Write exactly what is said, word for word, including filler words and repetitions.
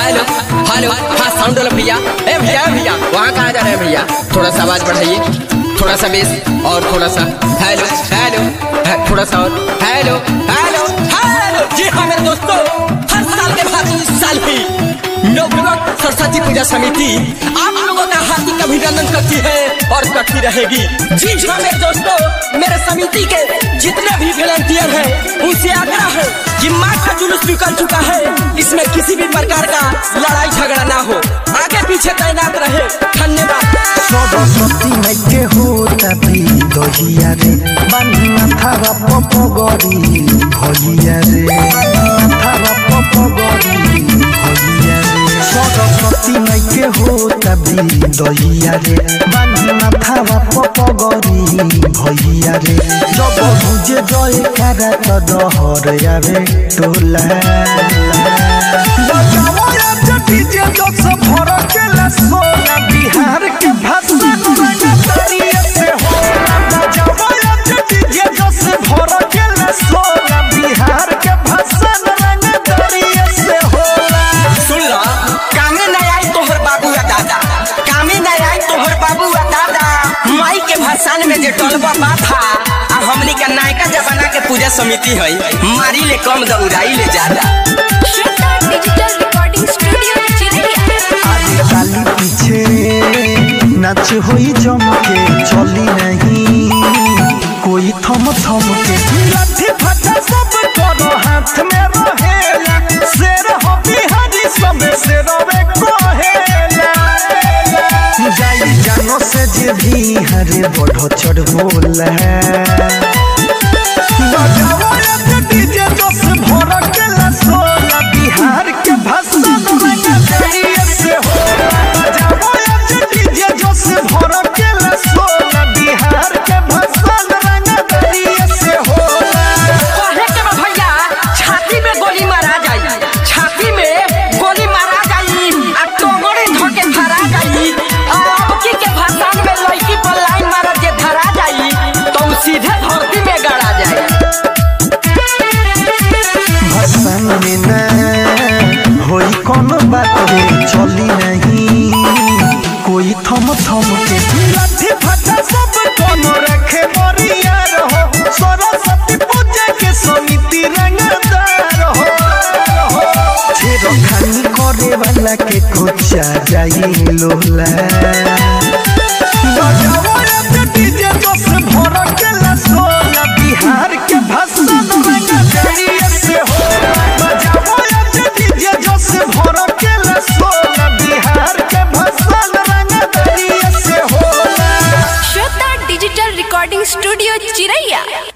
Hello hello हाँ sound वाला भैया। ए भैया भैया वहाँ कहाँ जा रहे हैं भैया? थोड़ा सा आवाज बढ़ाइए, थोड़ा सा बेस और थोड़ा सा हेलो हेलो थोड़ा सा और हेलो हेलो हेलो। जी हाँ मेरे दोस्तों, हर साल के बाद इस साल भी नवयुवक सरस्वती पूजा समिति आप लोगों का हार्दिक अभिनंदन करती है और करती रहेगी। जी हाँ मेरे दोस्तों, मेरे समिति के जितने भी वॉलंटियर हैं उनसे आग्रह है कि माँ का जुलूस निकल चुका है, इसमें किसी भी प्रकार का लड़ाई झगड़ा ना हो, आगे पीछे तैनात रहे। धन्यवाद। सरस्वती माई के होता भी दहिया रे, बान्हिया थारा पपगरी भइया रे, थारा पपगरी भइया रे। सरस्वती माई के होता भी दहिया रे, बान्हिया थारा पपगरी भइया रे। जब बुझे जय करा त डहर आवे टोला, बजावा या डीजे दस भर के ला सोना बिहार के भाषा रंगतरिया से होला। बजावा या डीजे दस भर के ला सोना बिहार के भाषा रंगतरिया से होला। सुन लो, कामे न आई तोहर बाबू आ दादा, कामे न आई तोहर बाबू आ दादा। माई के भाषण में जे टलबा बाथा आ हमनी का नायका जमाना के पूजा समिति है, मारी ले कम दौड़ाई ले ज्यादा। डिजिटल रिकॉर्डिंग स्टूडियो चिरैया। आगे ताली पीछे नाच होई जमके, चली नहीं कोई थम थम के। लाठी फटा सब करो हाथ में रहेला, शेर हो बिहारी सब शेरवे कहेला। जाई जानो से जे भी हरे बढ़ो चढ़ बोला, बजावा या डीजे दस भर के ला सोला बिहार के भाषा रंगतरिया से होला। बजावा या डीजे दस भर के ला सोला बिहार के भाषा रंगतरिया से होला। कहे के बा भैया, छाती में गोली मारा जाई, छाती में गोली मारा जाई आ टोंगड़ी धके धरा जाई। अब की के भाषण में लड़की पर लाइन मारा जे धरा जाई तो सीधे धरती में गड़ा जाए। भाषण में ना होई कोनो बात रे, चली नहीं कोई थम थम के। लाठी फटा सब कोनो रखे बरिया रहो, सरस्वती पूजा के समिति रंगदार हो। छेरो खानी करे वाला के कोचा जाई लोला, बजावा या डीजे दस भर के ला सोला बिहार के भाषा रंगतरिया से होला। बजावा या डीजे दस भर के ला सोला बिहार के भाषा रंगतरिया से होला। श्वेता डिजिटल रिकॉर्डिंग स्टूडियो चिरैया।